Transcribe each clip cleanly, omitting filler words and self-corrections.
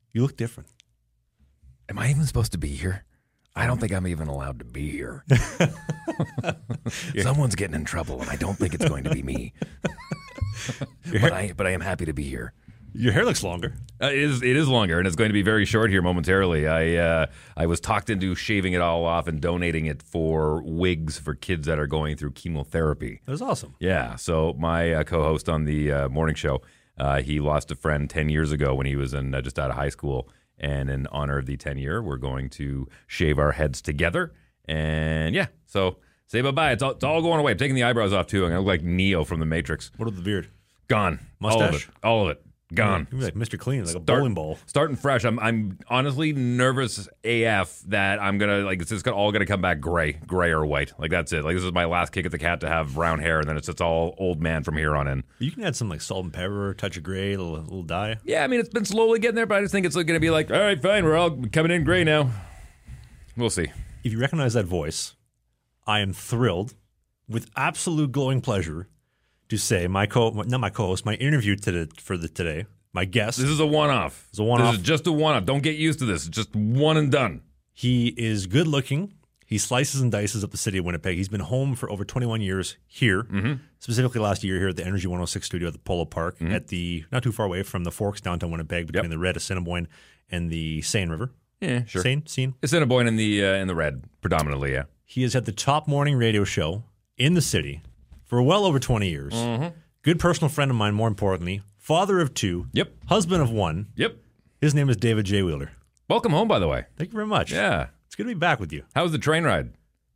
You look different. Am I even supposed to be here? I don't think I'm even allowed to be here. Someone's getting in trouble, and I don't think it's going to be me. But I am happy to be here. Your hair looks longer. It is longer, and it's going to be very short here momentarily. I was talked into shaving it all off and donating it for wigs for kids that are going through chemotherapy. That was awesome. Yeah, so my co-host on the morning show, he lost a friend 10 years ago when he was just out of high school, and in honor of the 10 year, we're going to shave our heads together, and yeah, so say bye-bye. It's all going away. I'm taking the eyebrows off, too. I'm going to look like Neo from The Matrix. What about the beard? Gone. Mustache? All of it. Gone. You're like Mr. Clean, like a bowling ball. Starting fresh. I'm honestly nervous AF that I'm gonna it's just all gonna come back gray or white. Like that's it. Like this is my last kick at the cat to have brown hair, and then it's just all old man from here on in. You can add some like salt and pepper, touch of gray, a little dye. Yeah, I mean it's been slowly getting there, but I just think it's gonna be like, all right, fine, we're all coming in gray now. We'll see. If you recognize that voice, I am thrilled, with absolute glowing pleasure, to say my interview today, my guest. This is a one-off. It's a one-off. This is just a one-off. Don't get used to this. It's just one and done. He is good looking. He slices and dices up the city of Winnipeg. He's been home for over 21 years here, specifically last year here at the Energy 106 studio at the Polo Park, at the not too far away from the Forks downtown Winnipeg, between the Red Assiniboine and the Seine River. Yeah, sure. Seine? Assiniboine in the red, predominantly, yeah. He has had the top morning radio show in the city for well over 20 years. Good personal friend of mine, more importantly. Father of two. Yep. Husband of one. Yep. His name is David J. Wheeler. Welcome home, by the way. Thank you very much. Yeah. It's good to be back with you. How was the train ride?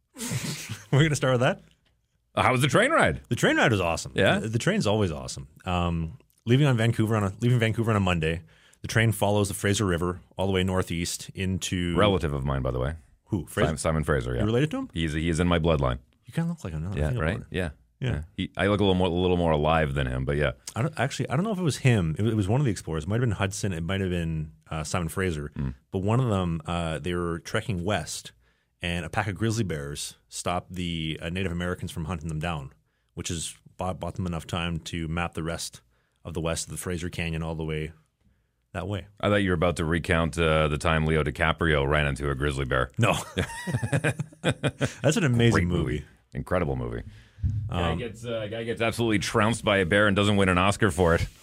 We're going to start with that? How was the train ride? The train ride was awesome. Yeah? The train's always awesome. Leaving Vancouver on a Monday, the train follows the Fraser River all the way northeast into... Relative of mine, by the way. Who? Fraser? Simon Fraser, yeah. You related to him? He is in my bloodline. You kind of look like him now. Yeah, right? Yeah. Yeah. I look a little more alive than him, but yeah. I don't know if it was him. It was one of the explorers. It might have been Hudson. It might have been Simon Fraser. But one of them, they were trekking west, and a pack of grizzly bears stopped the Native Americans from hunting them down, which is bought them enough time to map the rest of the west of the Fraser Canyon all the way that way. I thought you were about to recount the time Leo DiCaprio ran into a grizzly bear. No. That's an amazing movie. Incredible movie. Guy gets absolutely trounced by a bear and doesn't win an Oscar for it.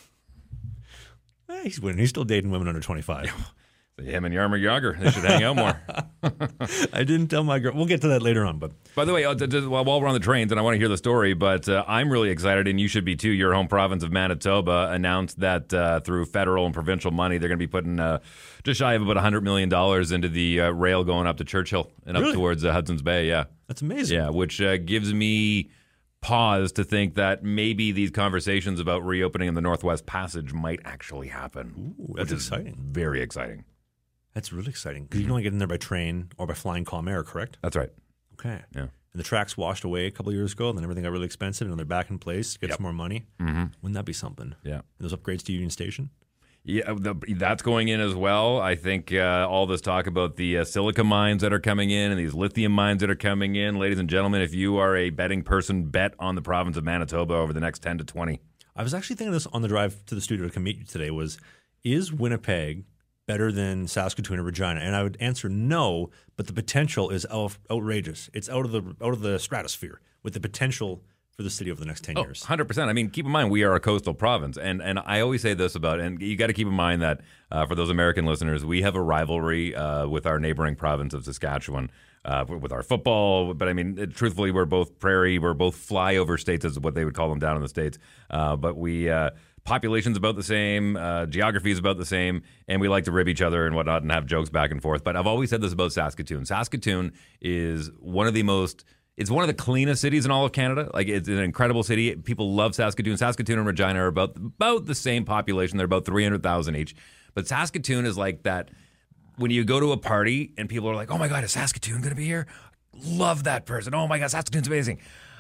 He's winning. He's still dating women under 25. Him and Yarmer Yager, they should hang out more. I didn't tell my girl. We'll get to that later on. But by the way, while we're on the trains, and I want to hear the story, but I'm really excited, and you should be too. Your home province of Manitoba announced that through federal and provincial money, they're going to be putting just shy of about $100 million into the rail going up to Churchill and up towards Hudson's Bay. Yeah, that's amazing. Yeah, which gives me pause to think that maybe these conversations about reopening in the Northwest Passage might actually happen. Ooh, that's exciting. Very exciting. That's really exciting because you can only get in there by train or by flying Calm Air, correct? That's right. Okay. Yeah. And the tracks washed away a couple of years ago, and then everything got really expensive, and they're back in place, get some more money. Wouldn't that be something? Yeah. And those upgrades to Union Station? Yeah, that's going in as well. I think all this talk about the silica mines that are coming in and these lithium mines that are coming in. Ladies and gentlemen, if you are a betting person, bet on the province of Manitoba over the next 10 to 20. I was actually thinking this on the drive to the studio to come meet you today is Winnipeg better than Saskatoon or Regina? And I would answer no, but the potential is outrageous. It's out of the stratosphere with the potential for the city over the next 10 years. 100%. I mean, keep in mind, we are a coastal province. And I always say this about, and you got to keep in mind that for those American listeners, we have a rivalry with our neighboring province of Saskatchewan with our football. But I mean, truthfully, we're both prairie. We're both flyover states, is what they would call them down in the States. But we... population's about the same, geography is about the same, and we like to rib each other and whatnot and have jokes back and forth. But I've always said this about Saskatoon. Saskatoon is one of the cleanest cities in all of Canada. Like, it's an incredible city. People love Saskatoon. Saskatoon and Regina are about the same population. They're about 300,000 each. But Saskatoon is like that when you go to a party and people are like, oh my God, is Saskatoon going to be here? Love that person. Oh my God, Saskatoon's amazing.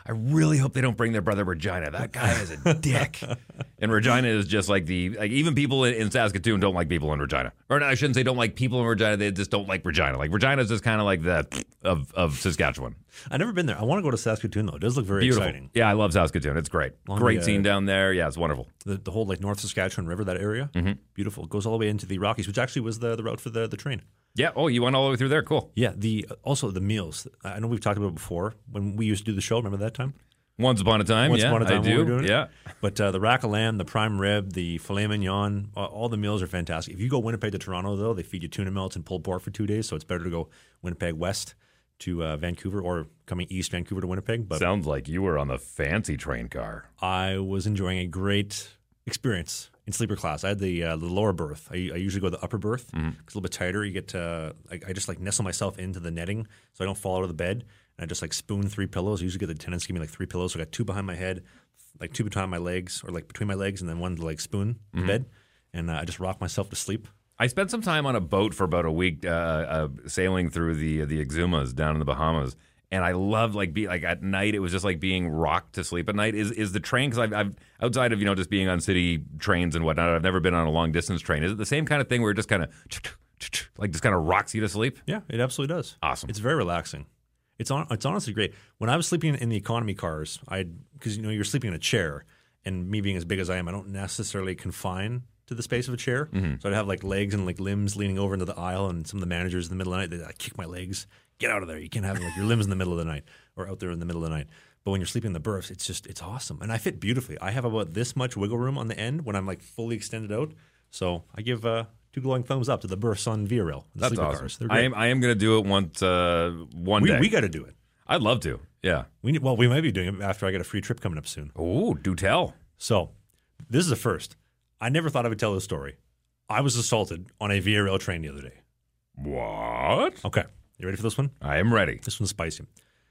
I really hope they don't bring their brother Regina. That guy is a dick. And Regina is just like even people in Saskatoon don't like people in Regina. Or no, I shouldn't say don't like people in Regina. They just don't like Regina. Like Regina is just kind of like the of Saskatchewan. I've never been there. I want to go to Saskatoon though. It does look very exciting. Yeah, I love Saskatoon. It's great. Great scene down there. Yeah, it's wonderful. The whole like North Saskatchewan River, that area, beautiful. It goes all the way into the Rockies, which actually was the route for the train. Yeah. Oh, you went all the way through there. Cool. Yeah. Also the meals. I know we've talked about it before when we used to do the show. Remember that time? Once upon a time, I do. We were doing it. But the rack of lamb, the prime rib, the filet mignon, all the meals are fantastic. If you go Winnipeg to Toronto, though, they feed you tuna melts and pulled pork for 2 days, so it's better to go Winnipeg west to Vancouver or coming east Vancouver to Winnipeg. But sounds like you were on the fancy train car. I was enjoying a great experience in sleeper class. I had the lower berth. I usually go to the upper berth. It's a little bit tighter. You get to I just like nestle myself into the netting so I don't fall out of the bed. And I just like spoon 3 pillows. I usually get the attendants to give me like 3 pillows. So I got 2 behind my head, like 2 behind my legs, or like between my legs, and then 1 to like spoon the bed. And I just rock myself to sleep. I spent some time on a boat for about a week sailing through the Exumas down in the Bahamas. And I loved like at night. It was just like being rocked to sleep at night. Is the train, because I've outside of just being on city trains and whatnot, I've never been on a long distance train. Is it the same kind of thing where it just kind of like just kind of rocks you to sleep? Yeah, it absolutely does. Awesome. It's very relaxing. It's honestly great. When I was sleeping in the economy cars, because you're sleeping in a chair, and me being as big as I am, I don't necessarily confine to the space of a chair. So I'd have like legs and like limbs leaning over into the aisle, and some of the managers in the middle of the night, they kick my legs. Get out of there. You can't have like your limbs in the middle of the night or out there in the middle of the night. But when you're sleeping in the berths, it's awesome. And I fit beautifully. I have about this much wiggle room on the end when I'm like fully extended out. So I give 2 glowing thumbs up to the berths on Via Rail. That's awesome. Cars. I am going to do it one day. We got to do it. I'd love to. Yeah. We might be doing it after I get a free trip coming up soon. Oh, do tell. So this is a first. I never thought I would tell this story. I was assaulted on a Via Rail train the other day. What? Okay. You ready for this one? I am ready. This one's spicy.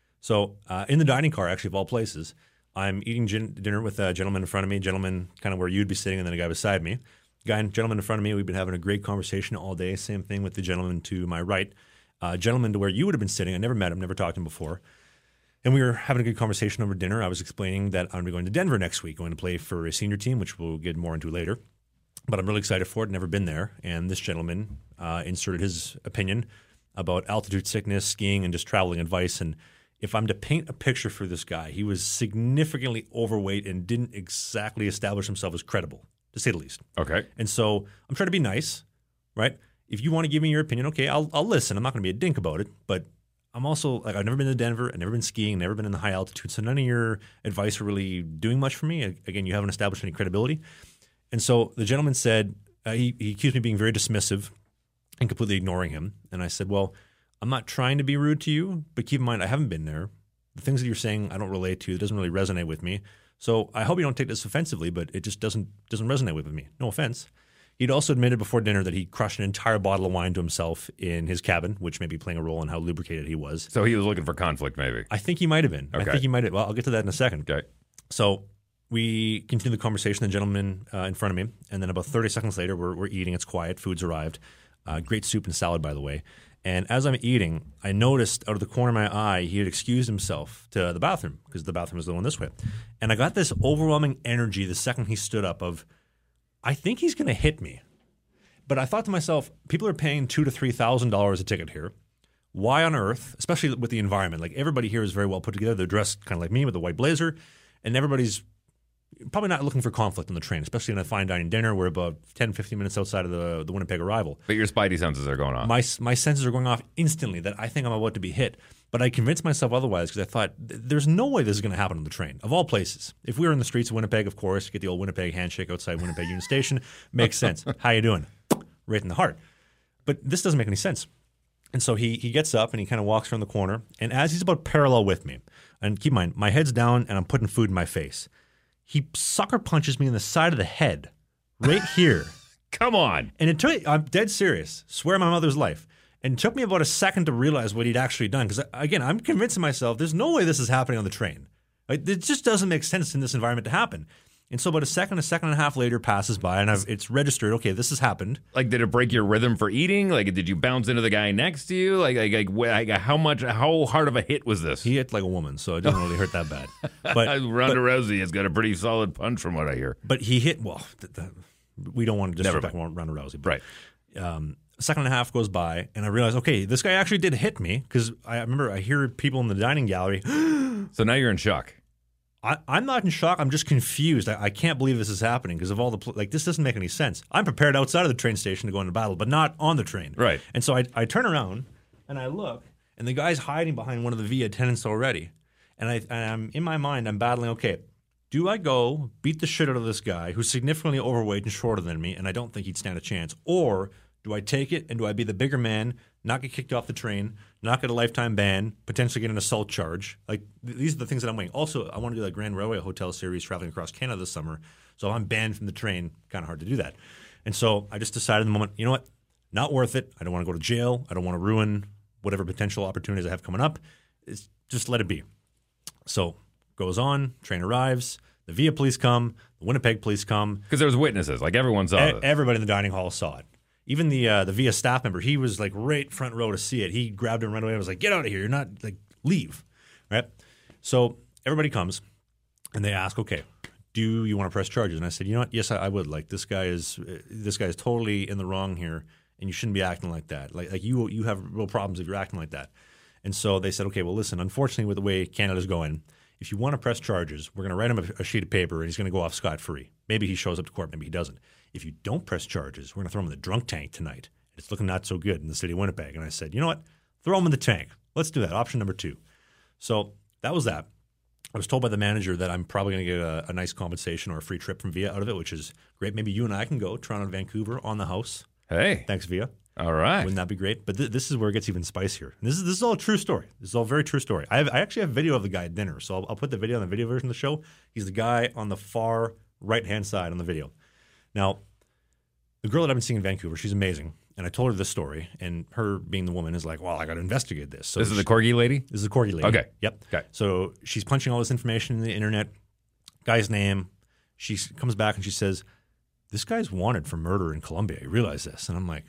So in the dining car, actually, of all places, I'm eating dinner with a gentleman in front of me, gentleman kind of where you'd be sitting, and then a guy beside me. Gentleman in front of me, we've been having a great conversation all day. Same thing with the gentleman to my right. Gentleman to where you would have been sitting. I never met him, never talked to him before. And we were having a good conversation over dinner. I was explaining that I'm going to Denver next week, going to play for a senior team, which we'll get more into later. But I'm really excited for it. Never been there. And this gentleman inserted his opinion about altitude sickness, skiing, and just traveling advice. And if I'm to paint a picture for this guy, he was significantly overweight and didn't exactly establish himself as credible, to say the least. Okay. And so I'm trying to be nice, right? If you want to give me your opinion, okay, I'll listen. I'm not going to be a dink about it, but I'm also like, I've never been to Denver, I've never been skiing, never been in the high altitude, so none of your advice are really doing much for me. Again, you haven't established any credibility. And so the gentleman said, he accused me of being very dismissive and completely ignoring him. And I said, well, I'm not trying to be rude to you, but keep in mind, I haven't been there. The things that you're saying, I don't relate to. It doesn't really resonate with me. So I hope you don't take this offensively, but it just doesn't resonate with me. No offense. He'd also admitted before dinner that he crushed an entire bottle of wine to himself in his cabin, which may be playing a role in how lubricated he was. So he was looking for conflict, maybe. I think he might have been. Okay. I think he might have. Well, I'll get to that in a second. Okay. So we continue the conversation, the gentleman in front of me, and then about 30 seconds later, we're eating. It's quiet. Food's arrived. Great soup and salad, by the way. And as I'm eating, I noticed out of the corner of my eye, he had excused himself to the bathroom because the bathroom was the one this way. And I got this overwhelming energy the second he stood up of, I think he's going to hit me. But I thought to myself, people are paying $2,000 to $3,000 a ticket here. Why on earth, especially with the environment, like everybody here is very well put together. They're dressed kind of like me with a white blazer, and everybody's probably not looking for conflict on the train, especially in a fine dining dinner. We're about 10, 15 minutes outside of the Winnipeg arrival. But your spidey senses are going off. My senses are going off instantly that I think I'm about to be hit. But I convinced myself otherwise because I thought, there's no way this is going to happen on the train, of all places. If we were in the streets of Winnipeg, of course, get the old Winnipeg handshake outside Winnipeg Union Station. Makes sense. How you doing? Right in the heart. But this doesn't make any sense. And so he gets up and he kind of walks around the corner. And as he's about parallel with me, and keep in mind, my head's down and I'm putting food in my face, he sucker punches me in the side of the head right here. Come on. And it took, I'm dead serious, swear on my mother's life. And it took me about a second to realize what he'd actually done. Because, again, I'm convincing myself there's no way this is happening on the train. Like, it just doesn't make sense in this environment to happen. And so about a second and a half later passes by, and it's registered. Okay, this has happened. Like, did it break your rhythm for eating? Like, did you bounce into the guy next to you? How hard of a hit was this? He hit like a woman, so it didn't really hurt that bad. But Ronda Rousey has got a pretty solid punch from what I hear. But he hit, well, we don't want to disrespect Ronda Rousey. But, Right. A second and a half goes by, and I realize, okay, this guy actually did hit me, because I remember I hear people in the dining gallery. So now you're in shock. I'm not in shock. I'm just confused. I can't believe this is happening because of all the this doesn't make any sense. I'm prepared outside of the train station to go into battle, but not on the train. Right. And so I turn around and I look, and the guy's hiding behind one of the VIA attendants already. And I'm in my mind, I'm battling. Okay, do I go beat the shit out of this guy who's significantly overweight and shorter than me, and I don't think he'd stand a chance, or do I take it and do I be the bigger man, not get kicked off the train, not get a lifetime ban, potentially get an assault charge? Like, these are the things that I'm weighing. Also, I want to do the Grand Railway Hotel series traveling across Canada this summer. So if I'm banned from the train, kind of hard to do that. And so I just decided in the moment, you know what? Not worth it. I don't want to go to jail. I don't want to ruin whatever potential opportunities I have coming up. Just let it be. So goes on, train arrives, the VIA police come, the Winnipeg police come. Because there was witnesses. Like, everyone saw it. Everybody in the dining hall saw it. Even the VIA staff member, he was like right front row to see it. He grabbed him right away and was like, get out of here. You're not, like, leave. Right? So everybody comes and they ask, okay, do you want to press charges? And I said, you know what? Yes, I would. Like, this guy is totally in the wrong here, and you shouldn't be acting like that. Like you have real problems if you're acting like that. And so they said, okay, well, listen, unfortunately, with the way Canada's going, if you want to press charges, we're going to write him a sheet of paper, and he's going to go off scot-free. Maybe he shows up to court, maybe he doesn't. If you don't press charges, we're going to throw him in the drunk tank tonight. It's looking not so good in the city of Winnipeg. And I said, you know what? Throw him in the tank. Let's do that. Option number 2. So that was that. I was told by the manager that I'm probably going to get a nice compensation or a free trip from VIA out of it, which is great. Maybe you and I can go, Toronto to Vancouver on the house. Hey. Thanks, VIA. All right. Wouldn't that be great? But this is where it gets even spicier. And this is all a true story. This is all a very true story. I actually have video of the guy at dinner, so I'll put the video on the video version of the show. He's the guy on the far right-hand side on the video. Now, the girl that I've been seeing in Vancouver, she's amazing. And I told her this story, and her being the woman is like, well, I got to investigate this. So this is the corgi lady? This is the corgi lady. Okay. Yep. Okay. So she's punching all this information in the internet, guy's name. She comes back and she says, this guy's wanted for murder in Colombia. You realize this? And I'm like,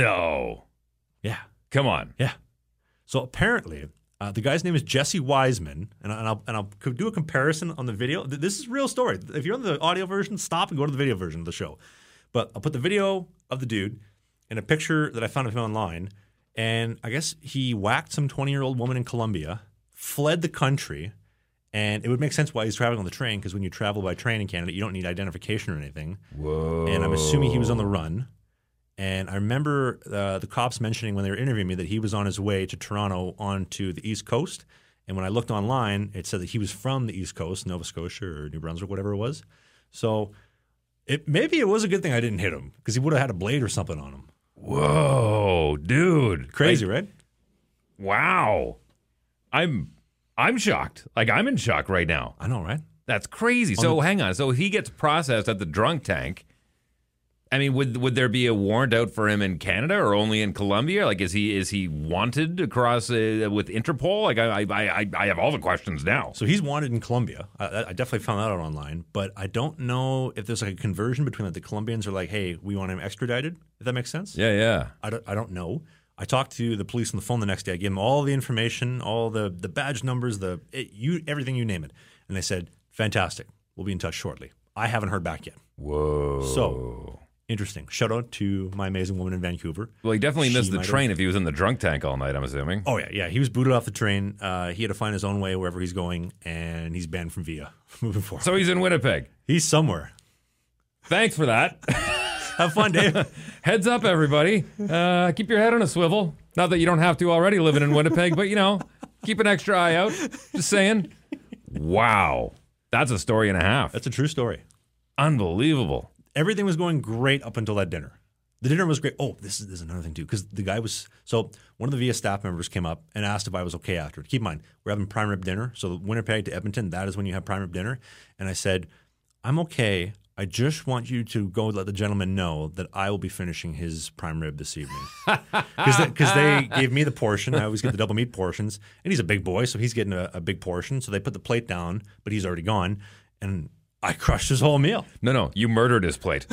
no. Yeah. Come on. Yeah. So apparently, the guy's name is Jesse Wiseman, and I'll do a comparison on the video. This is a real story. If you're on the audio version, stop and go to the video version of the show. But I'll put the video of the dude and a picture that I found of him online, and I guess he whacked some 20-year-old woman in Colombia, fled the country, and it would make sense why he's traveling on the train, because when you travel by train in Canada, you don't need identification or anything. Whoa. And I'm assuming he was on the run. And I remember the cops mentioning when they were interviewing me that he was on his way to Toronto onto the East Coast. And when I looked online, it said that he was from the East Coast, Nova Scotia or New Brunswick, whatever it was. So maybe it was a good thing I didn't hit him, because he would have had a blade or something on him. Whoa, dude. Crazy, right? Wow. I'm shocked. Like, I'm in shock right now. I know, right? That's crazy. So hang on. So he gets processed at the drunk tank. I mean, would there be a warrant out for him in Canada or only in Colombia? Like, is he wanted across with Interpol? Like, I have all the questions now. So he's wanted in Colombia. I definitely found that out online, but I don't know if there's like a conversion between like the Colombians are like, hey, we want him extradited. If that makes sense. Yeah. I don't know. I talked to the police on the phone the next day. I gave them all the information, all the badge numbers, everything, you name it, and they said, fantastic. We'll be in touch shortly. I haven't heard back yet. Whoa. So. Interesting. Shout out to my amazing woman in Vancouver. Well, he definitely missed the train if he was in the drunk tank all night, I'm assuming. Oh, yeah. He was booted off the train. He had to find his own way wherever he's going, and he's banned from VIA moving forward. So he's in Winnipeg. He's somewhere. Thanks for that. Have fun, Dave. Heads up, everybody. Keep your head on a swivel. Not that you don't have to already living in Winnipeg, but, keep an extra eye out. Just saying. Wow. That's a story and a half. That's a true story. Unbelievable. Everything was going great up until that dinner. The dinner was great. Oh, this is another thing, too, because the guy was – so one of the VIA staff members came up and asked if I was okay after. Keep in mind, we're having prime rib dinner. So Winnipeg to Edmonton, that is when you have prime rib dinner. And I said, I'm okay. I just want you to go let the gentleman know that I will be finishing his prime rib this evening. Because they gave me the portion. I always get the double meat portions. And he's a big boy, so he's getting a big portion. So they put the plate down, but he's already gone. And I crushed his whole meal. No, you murdered his plate.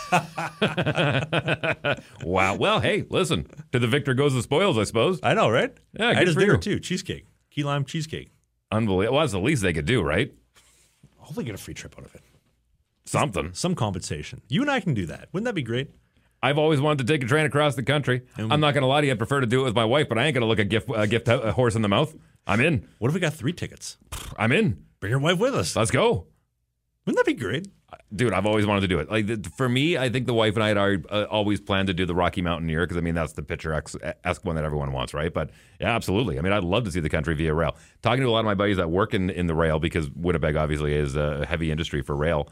Wow. Well, hey, listen. To the victor goes the spoils, I suppose. I know, right? Yeah, I good had his for dinner you. too. Cheesecake. Key lime cheesecake. Unbelievable. Well, that's the least they could do, right? Hopefully get a free trip out of it. Something. Some compensation. You and I can do that. Wouldn't that be great? I've always wanted to take a train across the country. I'm not going to lie to you. I'd prefer to do it with my wife, but I ain't going to look a gift horse in the mouth. I'm in. What if we got 3 tickets? I'm in. Bring your wife with us. Let's go. Wouldn't that be great? Dude, I've always wanted to do it. Like for me, I think the wife and I had always planned to do the Rocky Mountaineer because, I mean, that's the picturesque one that everyone wants, right? But yeah, absolutely. I mean, I'd love to see the country via rail. Talking to a lot of my buddies that work in the rail, because Winnipeg obviously is a heavy industry for rail.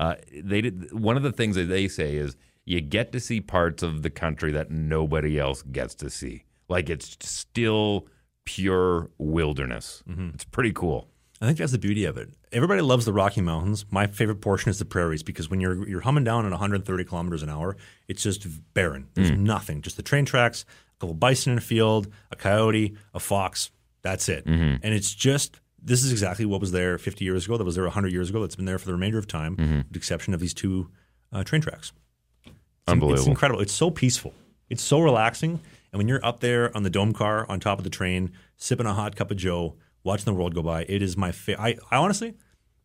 One of the things that they say is you get to see parts of the country that nobody else gets to see. Like it's still pure wilderness. Mm-hmm. It's pretty cool. I think that's the beauty of it. Everybody loves the Rocky Mountains. My favorite portion is the prairies because when you're humming down at 130 kilometers an hour, it's just barren. There's nothing. Just the train tracks, a couple bison in a field, a coyote, a fox. That's it. Mm-hmm. And it's just, this is exactly what was there 50 years ago, that was there 100 years ago, that's been there for the remainder of time, with the exception of these 2 train tracks. Unbelievable. It's incredible. It's so peaceful. It's so relaxing. And when you're up there on the dome car on top of the train, sipping a hot cup of joe, watching the world go by, it is my favorite. I honestly,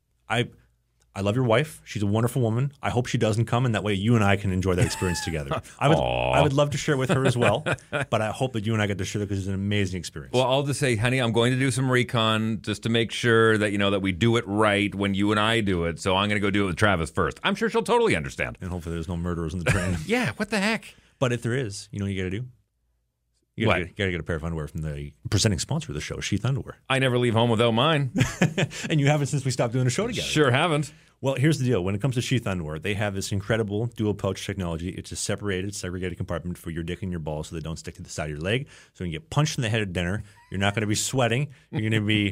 I love your wife. She's a wonderful woman. I hope she doesn't come, and that way you and I can enjoy that experience together. I would love to share it with her as well, but I hope that you and I get to share it because it's an amazing experience. Well, I'll just say, honey, I'm going to do some recon just to make sure that, that we do it right when you and I do it. So I'm going to go do it with Travis first. I'm sure she'll totally understand. And hopefully there's no murderers in the train. Yeah, what the heck? But if there is, you know what you got to do? You got to get a pair of underwear from the presenting sponsor of the show, Sheath Underwear. I never leave home without mine. And you haven't since we stopped doing the show together. Sure haven't. Well, here's the deal. When it comes to Sheath Underwear, they have this incredible dual pouch technology. It's a segregated compartment for your dick and your balls so they don't stick to the side of your leg. So when you get punched in the head at dinner, you're not going to be sweating. You're going to be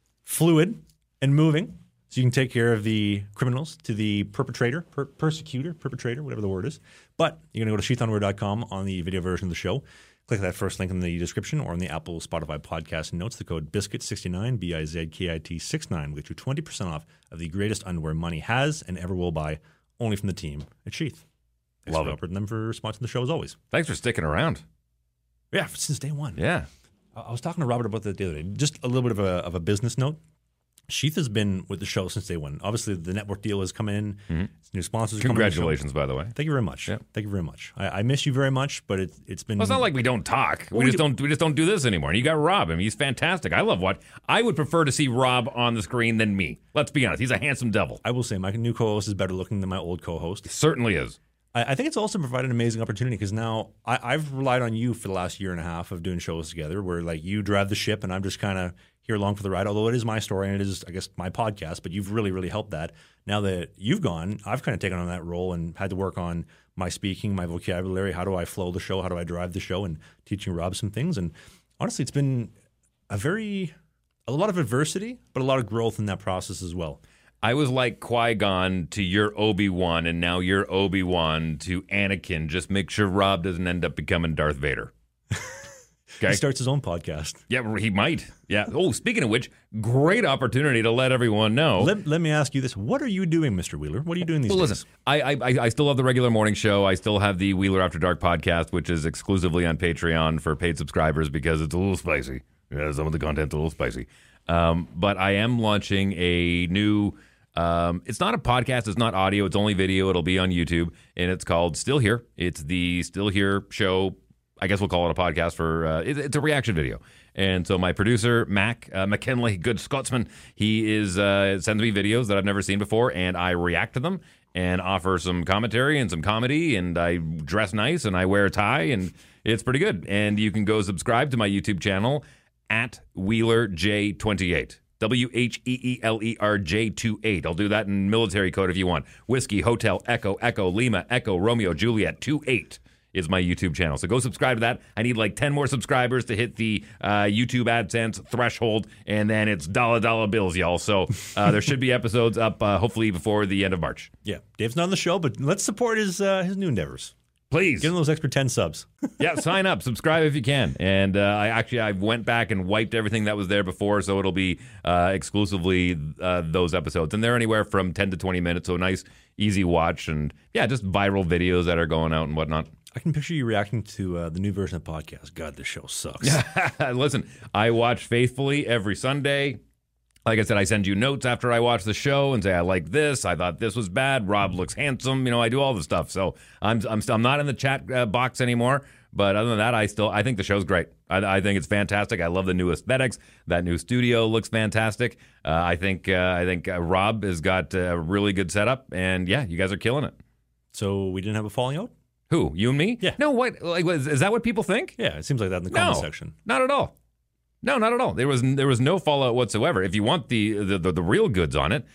fluid and moving. So you can take care of the criminals to the perpetrator, perpetrator, whatever the word is. But you're going to go to sheathunderwear.com on the video version of the show. Click that first link in the description or in the Apple, Spotify podcast notes. The code BISKIT69, BIZKIT 69 will get you 20% off of the greatest underwear money has and ever will buy, only from the team at Sheath. Love it. And them for sponsoring the show as always. Thanks for sticking around. Yeah, since day one. Yeah. I was talking to Robert about that the other day. Just a little bit of a business note. Sheath has been with the show since day one. Obviously, the network deal has come in. Mm-hmm. New sponsors are coming in. Congratulations, by the way. Thank you very much. Yeah. Thank you very much. I miss you very much, but it's been. Well, it's not like we don't talk. We just don't do this anymore. And you got Rob. I mean, he's fantastic. I love what I would prefer to see Rob on the screen than me. Let's be honest. He's a handsome devil. I will say my new co-host is better looking than my old co-host. It certainly is. I think it's also provided an amazing opportunity because now I've relied on you for the last year and a half of doing shows together where like you drive the ship and I'm just kind of here along for the ride, although it is my story and it is, I guess, my podcast, but you've really, really helped that. Now that you've gone, I've kind of taken on that role and had to work on my speaking, my vocabulary, how do I flow the show, how do I drive the show, and teaching Rob some things. And honestly, it's been a lot of adversity, but a lot of growth in that process as well. I was like Qui-Gon to your Obi-Wan, and now you're Obi-Wan to Anakin. Just make sure Rob doesn't end up becoming Darth Vader. Okay? He starts his own podcast. Yeah, he might. Yeah. Oh, speaking of which, great opportunity to let everyone know. Let me ask you this. What are you doing, Mr. Wheeler? What are you doing these days? Listen, I still have the regular morning show. I still have the Wheeler After Dark podcast, which is exclusively on Patreon for paid subscribers because it's a little spicy. Yeah, some of the content's a little spicy. But I am launching a new... it's not a podcast. It's not audio. It's only video. It'll be on YouTube, and it's called Still Here. It's the Still Here show. I guess we'll call it a podcast for. It's a reaction video, and so my producer Mac McKinley, good Scotsman, he is sends me videos that I've never seen before, and I react to them and offer some commentary and some comedy, and I dress nice and I wear a tie, and it's pretty good. And you can go subscribe to my YouTube channel at WheelerJ28. WHEELERJ28. I'll do that in military code if you want. Whiskey, Hotel, Echo, Echo, Lima, Echo, Romeo, Juliet, 28 is my YouTube channel. So go subscribe to that. I need like 10 more subscribers to hit the YouTube AdSense threshold, and then it's dollar bills, y'all. So there should be episodes up hopefully before the end of March. Yeah, Dave's not on the show, but let's support his new endeavors. Please. Give them those extra 10 subs. Yeah, sign up, subscribe if you can. And I went back and wiped everything that was there before, so it'll be exclusively those episodes. And they're anywhere from 10 to 20 minutes, so a nice, easy watch. And yeah, just viral videos that are going out and whatnot. I can picture you reacting to the new version of the podcast. God, this show sucks. Listen, I watch faithfully every Sunday. Like I said, I send you notes after I watch the show and say, I like this. I thought this was bad. Rob looks handsome. I do all the stuff. So I'm not in the chat box anymore. But other than that, I think the show's great. I think it's fantastic. I love the new aesthetics. That new studio looks fantastic. I think Rob has got a really good setup. And yeah, you guys are killing it. So we didn't have a falling out? Who? You and me? Yeah. No, what? Like, is that what people think? Yeah, it seems like that in the comment section. Not at all. No, not at all. There was no fallout whatsoever. If you want the real goods on it,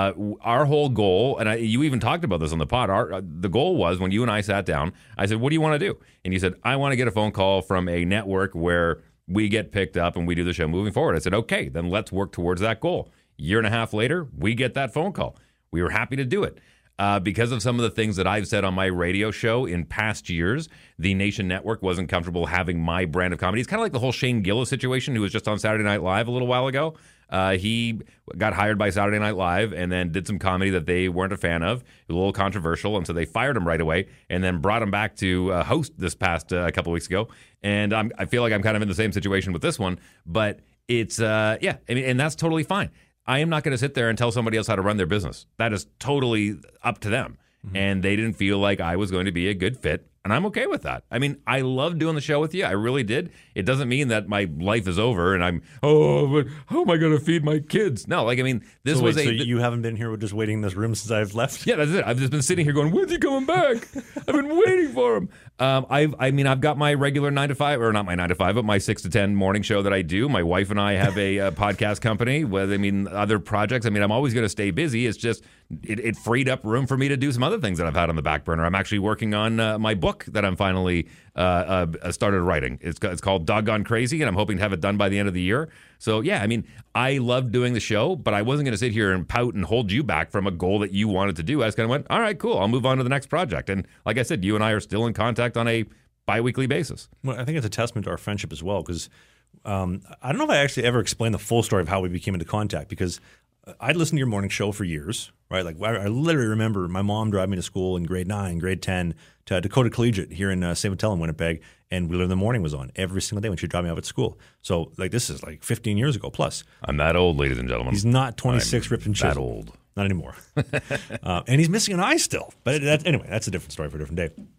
our whole goal, and you even talked about this on the pod. The goal was when you and I sat down. I said, "What do you want to do?" And you said, "I want to get a phone call from a network where we get picked up and we do the show moving forward." I said, "Okay, then let's work towards that goal." Year and a half later, we get that phone call. We were happy to do it. Because of some of the things that I've said on my radio show in past years, the Nation Network wasn't comfortable having my brand of comedy. It's kind of like the whole Shane Gillis situation, who was just on Saturday Night Live a little while ago. He got hired by Saturday Night Live and then did some comedy that they weren't a fan of. It was a little controversial, and so they fired him right away and then brought him back to host this past a couple weeks ago. And I feel like I'm kind of in the same situation with this one, but it's, and that's totally fine. I am not going to sit there and tell somebody else how to run their business. That is totally up to them. Mm-hmm. And they didn't feel like I was going to be a good fit. And I'm okay with that. I mean, I love doing the show with you. I really did. It doesn't mean that my life is over and but how am I going to feed my kids? No, So you haven't been here just waiting in this room since I've left? Yeah, that's it. I've just been sitting here going, when's he coming back? I've been waiting for him. I've got my regular 9 to 5, or not my 9 to 5, but my 6 to 10 morning show that I do. My wife and I have a podcast company with, other projects. I'm always going to stay busy. It's just, it freed up room for me to do some other things that I've had on the back burner. I'm actually working on my book that I'm finally started writing. It's called Doggone Crazy, and I'm hoping to have it done by the end of the year. So yeah, I love doing the show, but I wasn't going to sit here and pout and hold you back from a goal that you wanted to do. I just kind of went, all right, cool, I'll move on to the next project. And like I said, you and I are still in contact on a bi-weekly basis. Well, I think it's a testament to our friendship as well, because I don't know if I actually ever explained the full story of how we became into contact, because I'd listened to your morning show for years, right? Like I literally remember my mom driving me to school in grade 9, grade 10 to Dakota Collegiate here in St. Vital in Winnipeg, and Wheeler in the Morning was on every single day when she dropped me off at school. So this is 15 years ago plus. I'm that old, ladies and gentlemen. He's not 26 ripped and chiseled. That old. Not anymore. And he's missing an eye still. But anyway, that's a different story for a different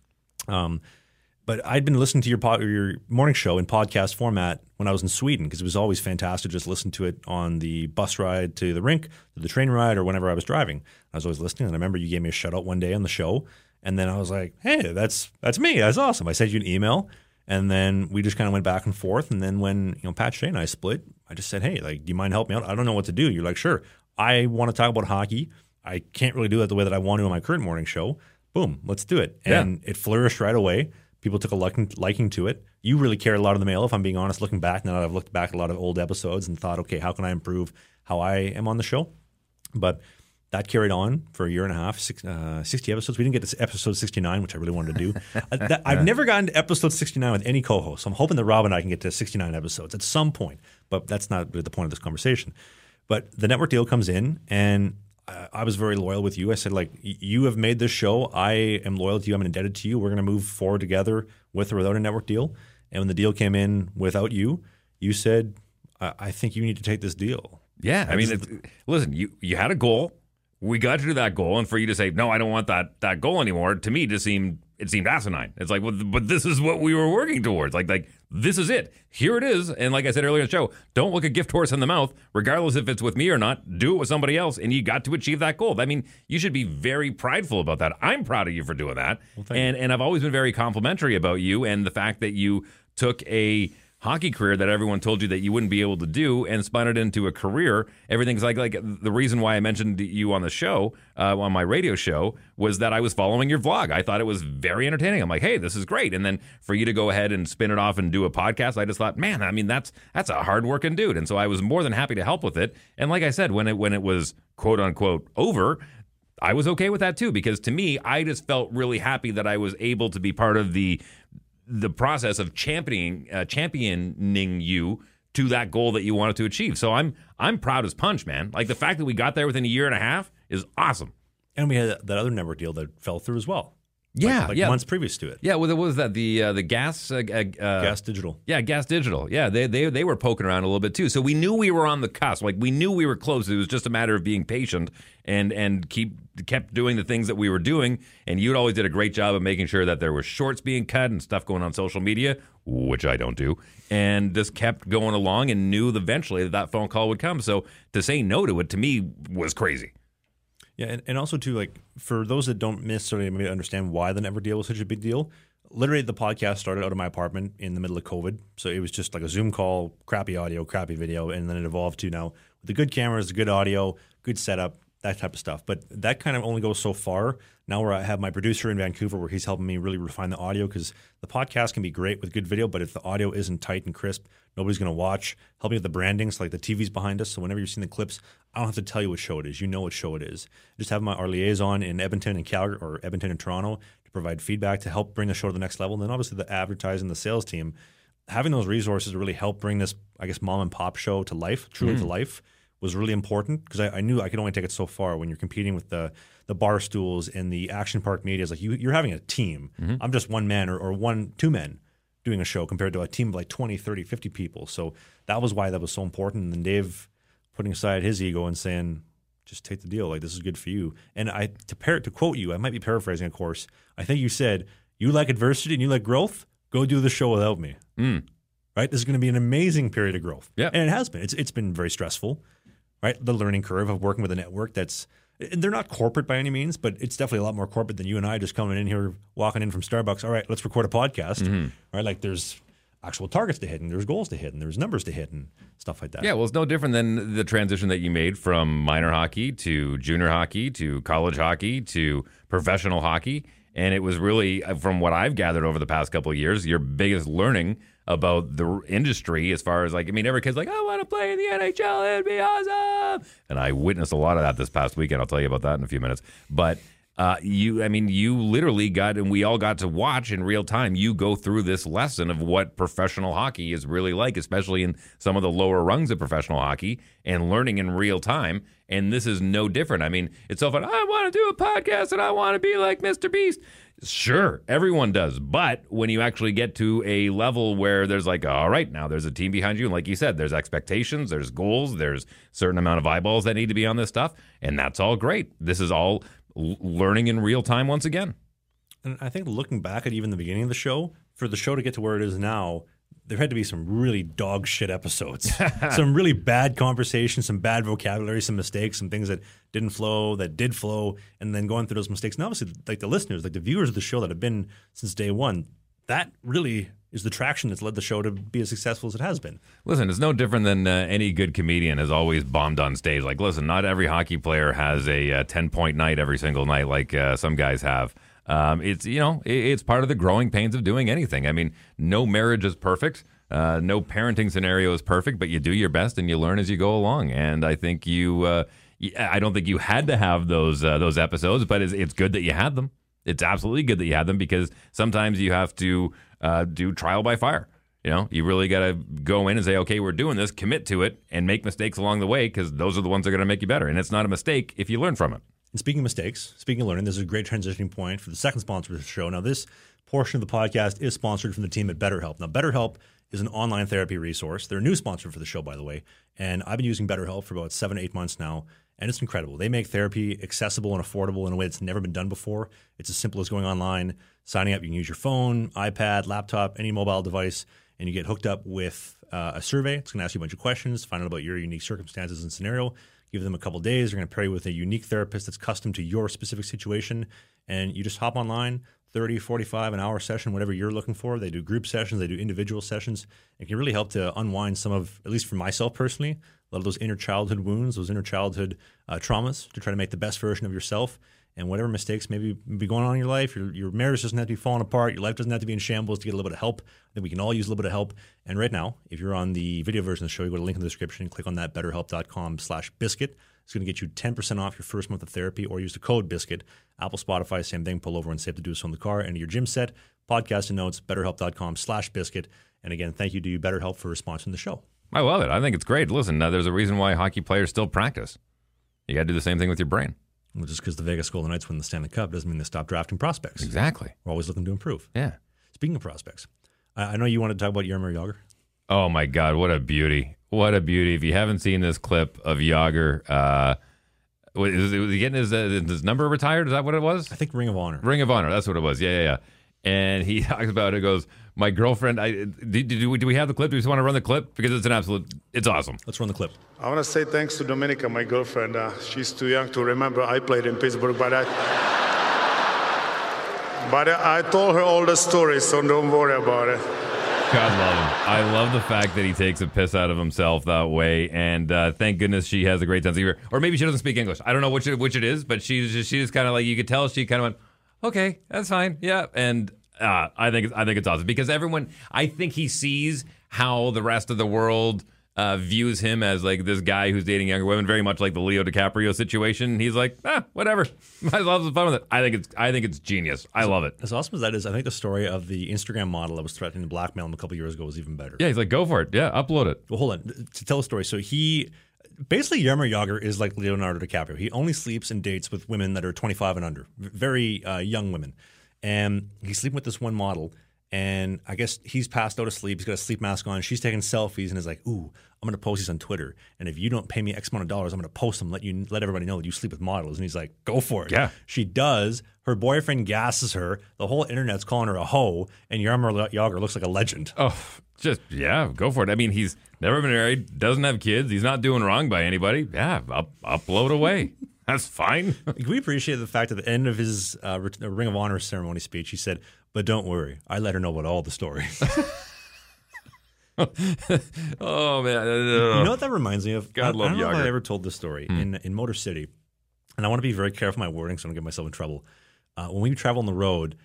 day. But I'd been listening to your morning show in podcast format when I was in Sweden, because it was always fantastic to just listen to it on the bus ride to the rink, to the train ride, or whenever I was driving. I was always listening, and I remember you gave me a shout out one day on the show, and then I was like, hey, that's me. That's awesome. I sent you an email, and then we just kind of went back and forth. And then when Pat Shea and I split, I just said, hey, do you mind helping me out? I don't know what to do. You're like, sure. I want to talk about hockey. I can't really do it the way that I want to on my current morning show. Boom, let's do it. And it flourished right away. People took a liking to it. You really carried a lot of the mail, if I'm being honest, looking back. Now that I've looked back at a lot of old episodes and thought, okay, how can I improve how I am on the show? But that carried on for a year and a half, 60 episodes. We didn't get to episode 69, which I really wanted to do. I've never gotten to episode 69 with any co-host. So I'm hoping that Rob and I can get to 69 episodes at some point. But that's not really the point of this conversation. But the network deal comes in, and I was very loyal with you. I said, you have made this show. I am loyal to you. I'm indebted to you. We're going to move forward together with or without a network deal. And when the deal came in without you, you said, I think you need to take this deal. Yeah. Listen, you had a goal. We got you to that goal. And for you to say, no, I don't want that goal anymore, to me, it seemed asinine. It's like, well, but this is what we were working towards. Like this is it. Here it is. And like I said earlier in the show, don't look a gift horse in the mouth, regardless if it's with me or not. Do it with somebody else, and you got to achieve that goal. You should be very prideful about that. I'm proud of you for doing that. Well, and I've always been very complimentary about you and the fact that you took a hockey career that everyone told you that you wouldn't be able to do and spun it into a career. Everything's like the reason why I mentioned you on the show, on my radio show, was that I was following your vlog. I thought it was very entertaining. I'm like, hey, this is great. And then for you to go ahead and spin it off and do a podcast, I just thought, man, that's a hardworking dude. And so I was more than happy to help with it. And like I said, when it was quote unquote over, I was okay with that too, because to me, I just felt really happy that I was able to be part of the process of championing you to that goal that you wanted to achieve. So I'm proud as punch, man. Like the fact that we got there within a year and a half is awesome. And we had that other network deal that fell through as well. Yeah, like months previous to it. Yeah, what was that? The gas Gas Digital. Yeah, Gas Digital. Yeah, they were poking around a little bit too. So we knew we were on the cusp. Like we knew we were close. It was just a matter of being patient and kept doing the things that we were doing. And you always did a great job of making sure that there were shorts being cut and stuff going on social media, which I don't do. And just kept going along and knew eventually that phone call would come. So to say no to it, to me, was crazy. Yeah, and also too, like for those that don't necessarily maybe understand why the network deal was such a big deal, literally the podcast started out of my apartment in the middle of COVID. So it was just like a Zoom call, crappy audio, crappy video, and then it evolved to now with the good cameras, good audio, good setup, that type of stuff. But that kind of only goes so far. Now where I have my producer in Vancouver where he's helping me really refine the audio, because the podcast can be great with good video, but if the audio isn't tight and crisp, nobody's going to watch. Help me with the branding, so like the TV's behind us, so whenever you're seeing the clips, I don't have to tell you what show it is. You know what show it is. Just have our liaison in Edmonton and Calgary, or Edmonton and Toronto, to provide feedback to help bring the show to the next level. And then obviously the advertising, the sales team, having those resources to really help bring this, I guess, mom and pop show to life, truly to life, was really important, because I knew I could only take it so far when you're competing with the Barstools and the Action Park media. It's like you're having a team. I'm just one man or two men doing a show compared to a team of like 20, 30, 50 people. So that was why that was so important. And then Dave putting aside his ego and saying, just take the deal. Like, this is good for you. And to quote you, I might be paraphrasing, of course, I think you said, you like adversity and you like growth, go do the show without me. Right? This is going to be an amazing period of growth. Yeah. And it has been. It's been very stressful, right? The learning curve of working with a network they're not corporate by any means, but it's definitely a lot more corporate than you and I just coming in here, walking in from Starbucks. All right, let's record a podcast. Right? Like there's actual targets to hit, and there's goals to hit, and there's numbers to hit, and stuff like that. Yeah, well, it's no different than the transition that you made from minor hockey to junior hockey to college hockey to professional hockey. And it was really, from what I've gathered over the past couple of years, your biggest learning about the industry, as far as like, I mean, every kid's like, I want to play in the NHL, it'd be awesome. And I witnessed a lot of that this past weekend. I'll tell you about that in a few minutes. But you literally got, and we all got to watch in real time, you go through this lesson of what professional hockey is really like, especially in some of the lower rungs of professional hockey, and learning in real time. And this is no different. I mean, it's so fun. I want to do a podcast and I want to be like Mr. Beast. Sure, everyone does. But when you actually get to a level where there's like, all right, now there's a team behind you. And like you said, there's expectations, there's goals, there's a certain amount of eyeballs that need to be on this stuff. And that's all great. This is all learning in real time once again. And I think looking back at even the beginning of the show, for the show to get to where it is now, there had to be some really dog shit episodes, some really bad conversations, some bad vocabulary, some mistakes, some things that didn't flow, that did flow, and then going through those mistakes. And obviously, like the listeners, like the viewers of the show that have been since day one, that really is the traction that's led the show to be as successful as it has been. Listen, it's no different than any good comedian has always bombed on stage. Like, listen, not every hockey player has a 10-point night every single night like some guys have. It's part of the growing pains of doing anything. I mean, no marriage is perfect. No parenting scenario is perfect, but you do your best and you learn as you go along. And I think I don't think you had to have those episodes, but it's good that you had them. It's absolutely good that you had them, because sometimes you have to do trial by fire. You know, you really got to go in and say, okay, we're doing this, commit to it, and make mistakes along the way, because those are the ones that are going to make you better. And it's not a mistake if you learn from it. And speaking of mistakes, speaking of learning, this is a great transitioning point for the second sponsor of the show. Now, this portion of the podcast is sponsored from the team at BetterHelp. Now, BetterHelp is an online therapy resource. They're a new sponsor for the show, by the way. And I've been using BetterHelp for about 7 to 8 months now, and it's incredible. They make therapy accessible and affordable in a way that's never been done before. It's as simple as going online, signing up. You can use your phone, iPad, laptop, any mobile device, and you get hooked up with a survey. It's going to ask you a bunch of questions, find out about your unique circumstances and scenario. Give them a couple of days. They're going to pair you with a unique therapist that's custom to your specific situation. And you just hop online, 30, 45, an hour session, whatever you're looking for. They do group sessions. They do individual sessions. It can really help to unwind some of, at least for myself personally, a lot of those inner childhood wounds, those inner childhood traumas, to try to make the best version of yourself. And whatever mistakes maybe be going on in your life, your marriage doesn't have to be falling apart, your life doesn't have to be in shambles, to get a little bit of help. I think we can all use a little bit of help. And right now, if you're on the video version of the show, you go to the link in the description, click on that betterhelp.com/biscuit. It's going to get you 10% off your first month of therapy, or use the code BISCUIT. Apple, Spotify, same thing. Pull over and save to do so in the car. And your gym set, podcast and notes, betterhelp.com/biscuit. And again, thank you to BetterHelp for sponsoring the show. I love it. I think it's great. Listen, there's a reason why hockey players still practice. You got to do the same thing with your brain. Well, just because the Vegas Golden Knights win the Stanley Cup doesn't mean they stop drafting prospects. Exactly. We're always looking to improve. Yeah. Speaking of prospects, I know you want to talk about Jaromir Jagr. Oh, my God. What a beauty. What a beauty. If you haven't seen this clip of Jagr, was he getting his number retired? Is that what it was? I think Ring of Honor. Ring of Honor. That's what it was. Yeah. And he talks about it, goes, my girlfriend, do we have the clip? Do we just want to run the clip? Because it's awesome. Let's run the clip. I want to say thanks to Dominika, my girlfriend. She's too young to remember I played in Pittsburgh, but I told her all the stories, so don't worry about it. God love him. I love the fact that he takes a piss out of himself that way, and thank goodness she has a great sense of humor. Or maybe she doesn't speak English. I don't know which it is, but she's just kind of like, you could tell she kind of went, okay, that's fine, yeah. And I think it's awesome because I think he sees how the rest of the world views him as like this guy who's dating younger women, very much like the Leo DiCaprio situation. He's like, whatever, might as well have some fun with it. I think it's genius. I love it. As awesome as that is, I think the story of the Instagram model that was threatening to blackmail him a couple years ago was even better. Yeah, he's like, go for it. Yeah, upload it. Well, hold on. To tell a story, so basically, Jaromir Jagr is like Leonardo DiCaprio. He only sleeps and dates with women that are 25 and under, very young women. And he's sleeping with this one model, and I guess he's passed out asleep. He's got a sleep mask on. She's taking selfies and is like, ooh, I'm going to post these on Twitter. And if you don't pay me X amount of dollars, I'm going to post them, let everybody know that you sleep with models. And he's like, go for it. Yeah. She does. Her boyfriend gasses her. The whole internet's calling her a hoe, and Jaromir Jagr looks like a legend. Oh, go for it. I mean, he's never been married, doesn't have kids. He's not doing wrong by anybody. Yeah, upload away. That's fine. We appreciate the fact at the end of his Ring of Honor ceremony speech, he said, but don't worry, I let her know about all the stories. Oh, man. You know what that reminds me of? God love I don't know if Jagr. I ever told this story. In Motor City, and I want to be very careful with my wording so I don't get myself in trouble. When we travel on the road,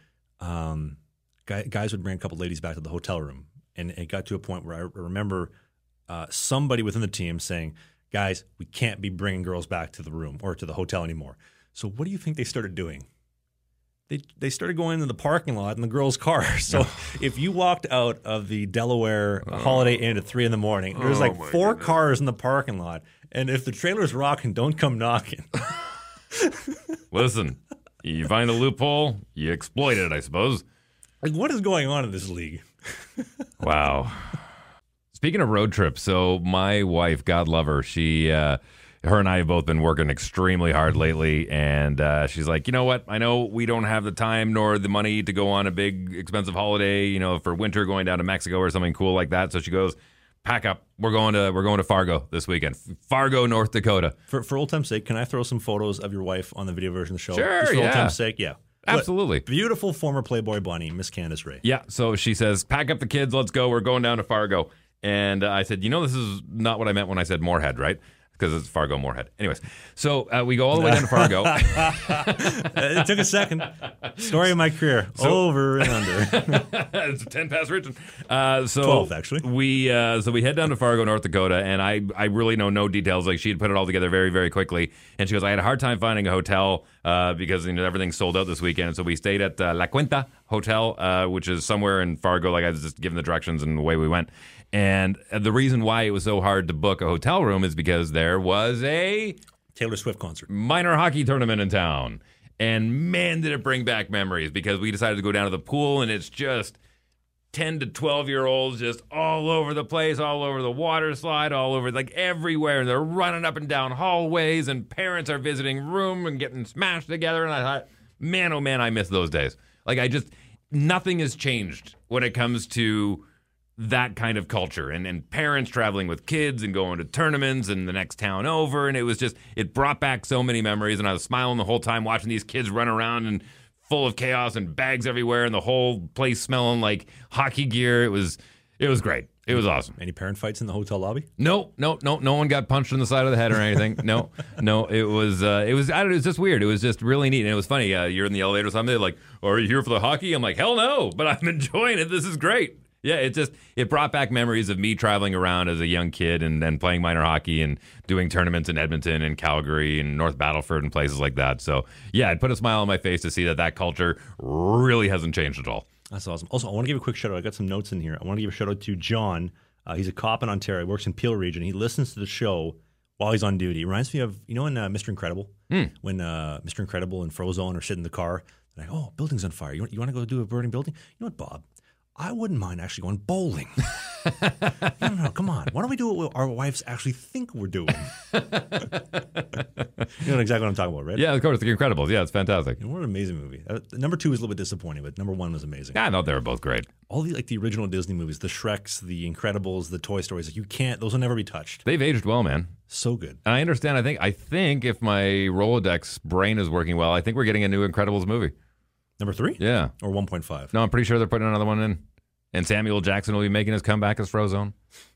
guys would bring a couple ladies back to the hotel room. And it got to a point where I remember somebody within the team saying, guys, we can't be bringing girls back to the room or to the hotel anymore. So what do you think they started doing? They started going into the parking lot in the girls' cars. So if you walked out of the Delaware Holiday Inn at 3 a.m, there's like 4 cars in the parking lot. And if the trailer's rocking, don't come knocking. Listen, you find a loophole, you exploit it, I suppose. Like, what is going on in this league? Wow. Speaking of road trips, so my wife, God love her, her and I have both been working extremely hard lately, and she's like, you know what? I know we don't have the time nor the money to go on a big, expensive holiday, for winter, going down to Mexico or something cool like that. So she goes, pack up. We're going to Fargo this weekend. Fargo, North Dakota. For old time's sake, can I throw some photos of your wife on the video version of the show? Sure, Just for yeah. old time's sake, yeah. Absolutely. But beautiful former Playboy bunny, Miss Candace Ray. Yeah, so she says, pack up the kids, let's go. We're going down to Fargo. And I said, this is not what I meant when I said Moorhead, right? Because it's Fargo Moorhead. Anyways, so we go all the way down to Fargo. It took a second. Story of my career. Over and under. It's 10 past Richmond. 12, actually. We head down to Fargo, North Dakota, and I really know no details. Like, she had put it all together very, very quickly. And she goes, I had a hard time finding a hotel because everything's sold out this weekend. So we stayed at La Quinta Hotel, which is somewhere in Fargo. Like, I was just given the directions and away we went. And the reason why it was so hard to book a hotel room is because there was a Taylor Swift concert. Minor hockey tournament in town. And man, did it bring back memories, because we decided to go down to the pool, and it's just 10 to 12-year-olds just all over the place, all over the water slide, all over, like, everywhere. And they're running up and down hallways, and parents are visiting room and getting smashed together. And I thought, man, oh man, I miss those days. Like, nothing has changed when it comes to that kind of culture, and parents traveling with kids and going to tournaments and the next town over. And it brought back so many memories. And I was smiling the whole time watching these kids run around and full of chaos and bags everywhere, and the whole place smelling like hockey gear. It was great. It was awesome. Any parent fights in the hotel lobby? No one got punched in the side of the head or anything. No. It was I don't know, it was just weird. It was just really neat. And it was funny. You're in the elevator or something. They're like, are you here for the hockey? I'm like, hell no, but I'm enjoying it. This is great. Yeah, it brought back memories of me traveling around as a young kid and playing minor hockey and doing tournaments in Edmonton and Calgary and North Battleford and places like that. So, yeah, it put a smile on my face to see that culture really hasn't changed at all. That's awesome. Also, I want to give a quick shout out. I got some notes in here. I want to give a shout out to John. He's a cop in Ontario. He works in Peel Region. He listens to the show while he's on duty. It reminds me of, in Mr. Incredible? When Mr. Incredible and Frozone are sitting in the car. They're like, oh, building's on fire. You want to go do a burning building? You know what, Bob? I wouldn't mind actually going bowling. No, come on. Why don't we do what our wives actually think we're doing? You know exactly what I'm talking about, right? Yeah, of course. The Incredibles. Yeah, it's fantastic. What an amazing movie. Number 2 was a little bit disappointing, but number 1 was amazing. Yeah, I thought they were both great. All the original Disney movies, the Shreks, the Incredibles, the Toy Stories, those will never be touched. They've aged well, man. So good. And I understand. I think if my Rolodex brain is working well, I think we're getting a new Incredibles movie. Number 3? Yeah. Or 1.5? No, I'm pretty sure they're putting another one in. And Samuel Jackson will be making his comeback as Frozone.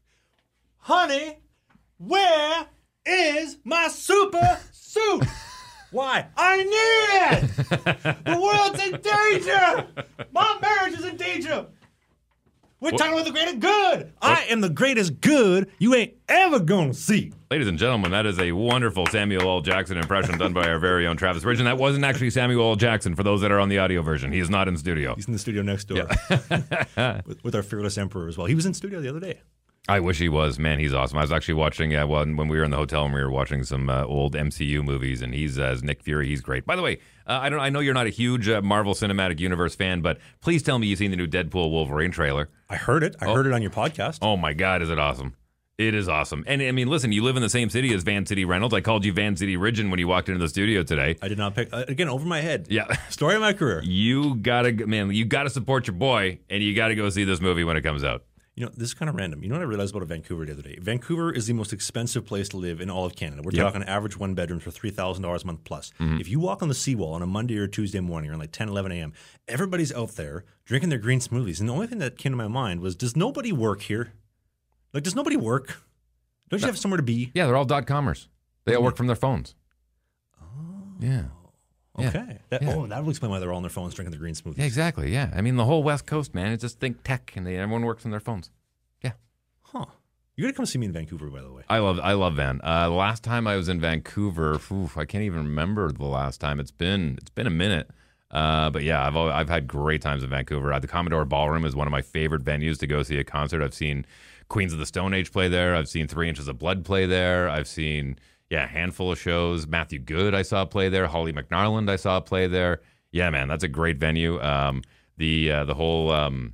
Honey, where is my super suit? Why? I need it! The world's in danger! My marriage is in danger! We're talking about the greatest good! I am the greatest good you ain't ever gonna see! Ladies and gentlemen, that is a wonderful Samuel L. Jackson impression done by our very own Travis Bridge. And that wasn't actually Samuel L. Jackson for those that are on the audio version. He is not in studio. He's in the studio next door with our fearless emperor as well. He was in studio the other day. I wish he was. Man, he's awesome. I was actually watching, when we were in the hotel and we were watching some old MCU movies, and he's as Nick Fury. He's great. By the way, I know you're not a huge Marvel Cinematic Universe fan, but please tell me you've seen the new Deadpool Wolverine trailer. I heard it. I heard it on your podcast. Oh my God, is it awesome? It is awesome. And I mean, listen, you live in the same city as Van City Reynolds. I called you Van City Ridgeon when you walked into the studio today. I did not pick, again, over my head. Yeah. Story of my career. You gotta support your boy, and you gotta go see this movie when it comes out. This is kind of random. You know what I realized about Vancouver the other day? Vancouver is the most expensive place to live in all of Canada. We're talking average one bedrooms for $3,000 a month plus. Mm-hmm. If you walk on the seawall on a Monday or Tuesday morning around like 10, 11 a.m., everybody's out there drinking their green smoothies. And the only thing that came to my mind was, does nobody work here? Like, does nobody work? Don't you have somewhere to be? Yeah, they're all .comers. They all work from their phones. Oh. Yeah. Okay. That will explain why they're all on their phones drinking the green smoothies. Yeah, exactly. Yeah. I mean, the whole West Coast, man, it's just think tech, and everyone works on their phones. Yeah. Huh. You gotta come see me in Vancouver, by the way. I love Van. Last time I was in Vancouver, I can't even remember the last time. It's been a minute. But yeah, I've had great times in Vancouver. The Commodore Ballroom is one of my favorite venues to go see a concert. I've seen Queens of the Stone Age play there. I've seen 3 Inches of Blood play there. I've seen a handful of shows. Matthew Good I saw play there. Holly McNarland I saw play there. Yeah, man, that's a great venue. The whole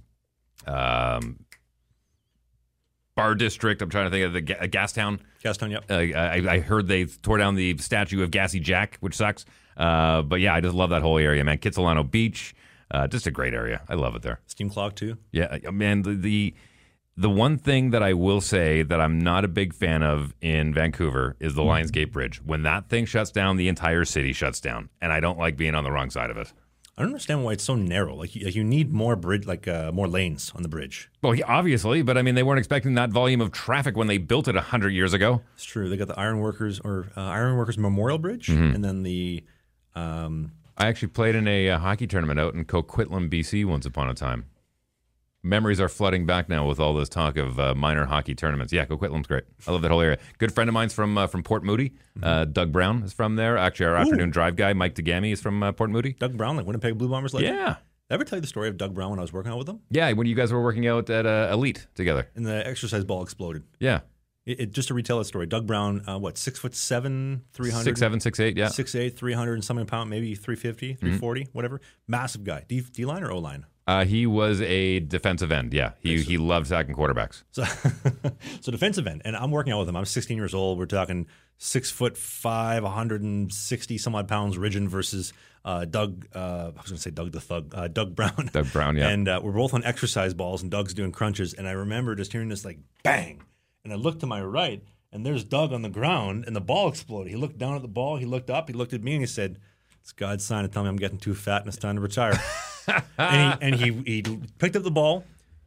bar district. I'm trying to think of the Gastown. Gastown, yep. I heard they tore down the statue of Gassy Jack, which sucks. But yeah, I just love that whole area, man. Kitsilano Beach, just a great area. I love it there. Steam Clock too. Yeah, man. The one thing that I will say that I'm not a big fan of in Vancouver is the Lionsgate Bridge. When that thing shuts down, the entire city shuts down, and I don't like being on the wrong side of it. I don't understand why it's so narrow. Like you need more bridge, more lanes on the bridge. Well, yeah, obviously, but I mean, they weren't expecting that volume of traffic when they built it 100 years ago. It's true. They got the Ironworkers Memorial Bridge, and then the. I actually played in a hockey tournament out in Coquitlam, BC, once upon a time. Memories are flooding back now with all this talk of minor hockey tournaments. Yeah, Coquitlam's great. I love that whole area. Good friend of mine's from Port Moody. Doug Brown is from there. Actually, our afternoon drive guy, Mike DeGami, is from Port Moody. Doug Brown, like Winnipeg Blue Bombers legend? Yeah. Did I ever tell you the story of Doug Brown when I was working out with him? Yeah, when you guys were working out at Elite together. And the exercise ball exploded. Yeah. Just to retell that story, Doug Brown, 6'7", 300? 6'7", 6'8", yeah. 6'8", 300 and something pound, maybe 350, 340, whatever. Massive guy. D-line or O-line? He was a defensive end, yeah. He loved sacking quarterbacks. So defensive end, and I'm working out with him. I'm 16 years old. We're talking 6'5", 160 some odd pounds, Ridgeon versus Doug. I was going to say Doug the Thug, Doug Brown. Doug Brown, yeah. And we're both on exercise balls, and Doug's doing crunches. And I remember just hearing this like bang, and I looked to my right, and there's Doug on the ground, and the ball exploded. He looked down at the ball. He looked up. He looked at me, and he said, "It's God's sign to tell me I'm getting too fat, and it's time to retire." And he picked up the ball,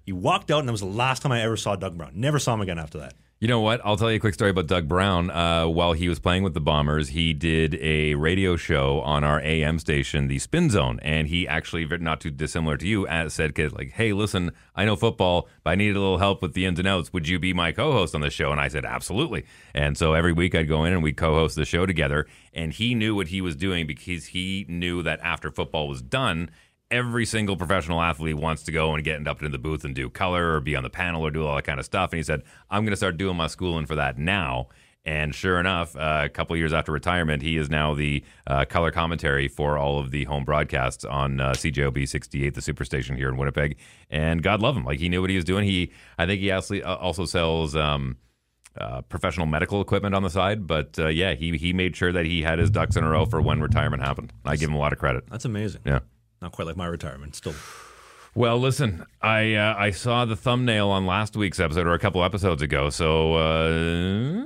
He walked out, and that was the last time I ever saw Doug Brown. Never saw him again after that. You know what? I'll tell you a quick story about Doug Brown. While he was playing with the Bombers, he did a radio show on our AM station, the Spin Zone, and he actually, not too dissimilar to you, said, like, hey, listen, I know football, but I needed a little help with the ins and outs. Would you be my co-host on the show? And I said, absolutely. And so every week I'd go in and we'd co-host the show together, and he knew what he was doing because he knew that after football was done, every single professional athlete wants to go and get up into the booth and do color or be on the panel or do all that kind of stuff. And he said, I'm going to start doing my schooling for that now. And sure enough, a couple of years after retirement, he is now the color commentary for all of the home broadcasts on CJOB 68, the superstation here in Winnipeg. And God love him. Like, he knew what he was doing. I think he actually also sells professional medical equipment on the side. But yeah, he made sure that he had his ducks in a row for when retirement happened. I give him a lot of credit. That's amazing. Yeah. Not quite like my retirement, still. Well, listen, I saw the thumbnail on last week's episode, or a couple episodes ago, so...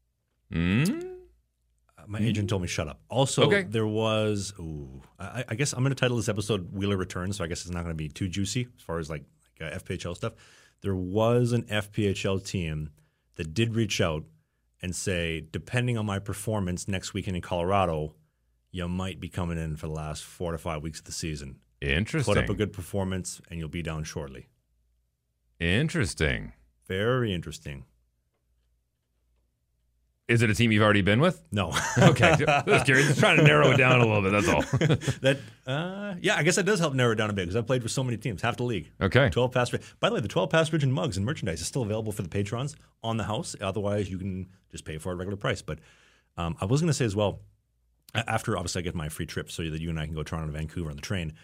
My agent told me shut up. Also, Okay. there was... I guess I'm going to title this episode Wheeler Returns, so I guess it's not going to be too juicy as far as like FPHL stuff. There was an FPHL team that did reach out and say, depending on my performance next weekend in Colorado, you might be coming in for the last 4 to 5 weeks of the season. Interesting. Put up a good performance, and you'll be down shortly. Interesting. Very interesting. Is it a team you've already been with? No. Okay. Just curious. Just trying to narrow it down a little bit, that's all. Yeah, I guess that does help narrow it down a bit because I've played for so many teams, half the league. Okay. 12 Past. By the way, the 12 Past Region mugs and merchandise is still available for the patrons on the house. Otherwise, you can just pay for a regular price. But I was going to say as well, after obviously I get my free trip so that you and I can go Toronto to Vancouver on the train,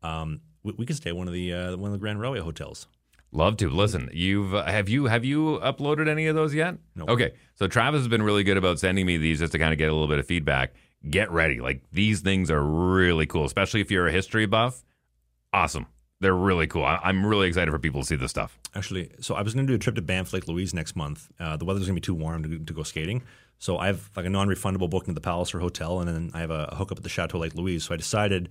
we can stay at one of the Grand Railway hotels. Love to. Listen, have you uploaded any of those yet? No. Okay. So Travis has been really good about sending me these just to kind of get a little bit of feedback. Get ready. Like, these things are really cool, especially if you're a history buff. Awesome. They're really cool. I'm really excited for people to see this stuff. Actually, so I was going to do a trip to Banff Lake Louise next month. The weather's going to be too warm to go skating. So I have like a non-refundable booking at the Palliser Hotel, and then I have a hookup at the Chateau Lake Louise. So I decided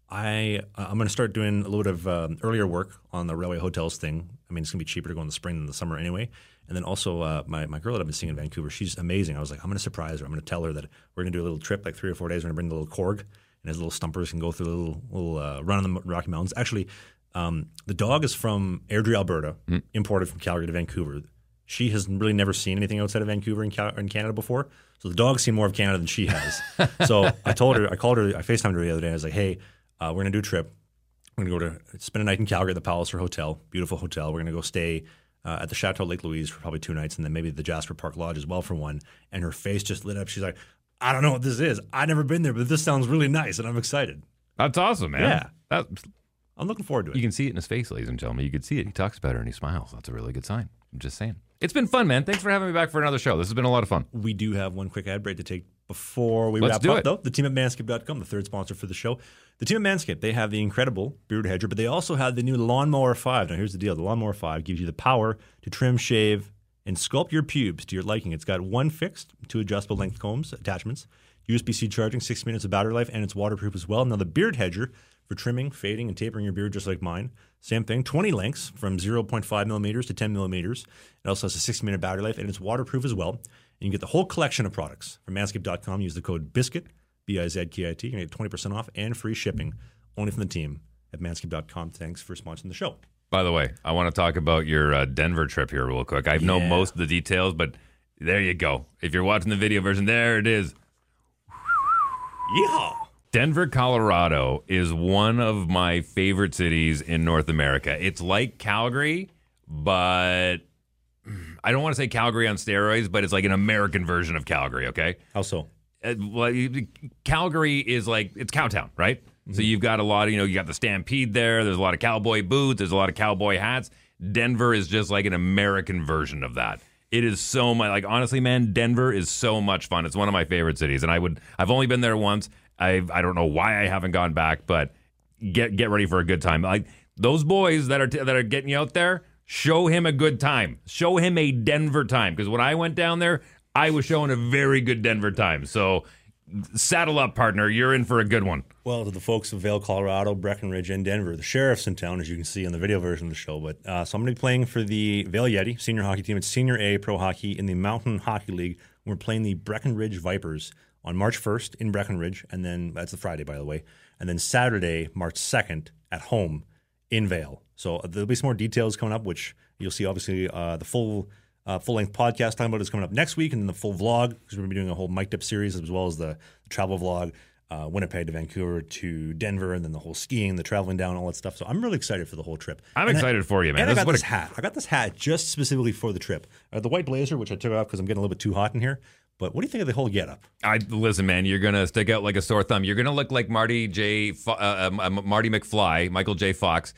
I'm going to start doing a little bit of earlier work on the railway hotels thing. I mean, it's going to be cheaper to go in the spring than the summer anyway. And then also my girl that I've been seeing in Vancouver, she's amazing. I was like, I'm going to surprise her. I'm going to tell her that we're going to do a little trip, like 3 or 4 days. We're going to bring the little Korg, and his little stumpers can go through the little run on the Rocky Mountains. Actually, the dog is from Airdrie, Alberta, imported from Calgary to Vancouver. She has really never seen anything outside of Vancouver in Canada before. So the dog's seen more of Canada than she has. So I called her, I FaceTimed her the other day. I was like, hey, we're going to do a trip. We're going to go to spend a night in Calgary at the Palliser Hotel, beautiful hotel. We're going to go stay at the Chateau Lake Louise for probably 2 nights, and then maybe the Jasper Park Lodge as well for one. And her face just lit up. She's like, I don't know what this is. I've never been there, but this sounds really nice, and I'm excited. That's awesome, man. Yeah. I'm looking forward to it. You can see it in his face, ladies and gentlemen. You can see it. He talks better and he smiles. That's a really good sign. I'm just saying. It's been fun, man. Thanks for having me back for another show. This has been a lot of fun. We do have one quick ad break to take before we Let's wrap do up, it. though. The team at Manscaped.com, the third sponsor for the show. The team at Manscaped, they have the incredible Beard Hedger, but they also have the new Lawnmower 5. Now, here's the deal. The Lawnmower 5 gives you the power to trim, shave, and sculpt your pubes to your liking. It's got 1 fixed, 2 adjustable length combs, attachments, USB-C charging, 6 minutes of battery life, and it's waterproof as well. Now, the Beard Hedger for trimming, fading, and tapering your beard just like mine. Same thing, 20 lengths from 0.5 millimeters to 10 millimeters. It also has a 6-minute battery life, and it's waterproof as well. And you can get the whole collection of products from Manscaped.com. Use the code BISKIT, BIZKIT. You're going to get 20% off and free shipping only from the team at Manscaped.com. Thanks for sponsoring the show. By the way, I want to talk about your Denver trip here real quick. I know most of the details, but there you go. If you're watching the video version, there it is. Yeehaw! Denver, Colorado is one of my favorite cities in North America. It's like Calgary, but I don't want to say Calgary on steroids, but it's like an American version of Calgary, okay? How so? Calgary is like, it's Cowtown, right? Mm-hmm. So you've got a lot of, you got the Stampede there. There's a lot of cowboy boots. There's a lot of cowboy hats. Denver is just like an American version of that. It is so much, like, honestly, man, Denver is so much fun. It's one of my favorite cities, and I've only been there once. I don't know why I haven't gone back, but get ready for a good time. Like, those boys that are getting you out there, show him a good time. Show him a Denver time, because when I went down there, I was showing a very good Denver time. So saddle up, partner. You're in for a good one. Well, to the folks of Vail, Colorado, Breckenridge, and Denver, the sheriff's in town, as you can see in the video version of the show. But so I'm going to be playing for the Vail Yeti senior hockey team. It's Senior A Pro Hockey in the Mountain Hockey League. We're playing the Breckenridge Vipers on March 1st in Breckenridge, and then that's the Friday, by the way. And then Saturday, March 2nd, at home in Vail. So there'll be some more details coming up, which you'll see, obviously, the full-length podcast talking about is coming up next week, and then the full vlog, because we're going to be doing a whole mic'd up series, as well as the travel vlog, Winnipeg to Vancouver to Denver, and then the whole skiing, the traveling down, all that stuff. So I'm really excited for the whole trip. I'm excited for you, man. And I got this hat. I got this hat just specifically for the trip. The white blazer, which I took off because I'm getting a little bit too hot in here. But what do you think of the whole getup? Listen, man, you're gonna stick out like a sore thumb. You're gonna look like Marty McFly, Michael J. Fox,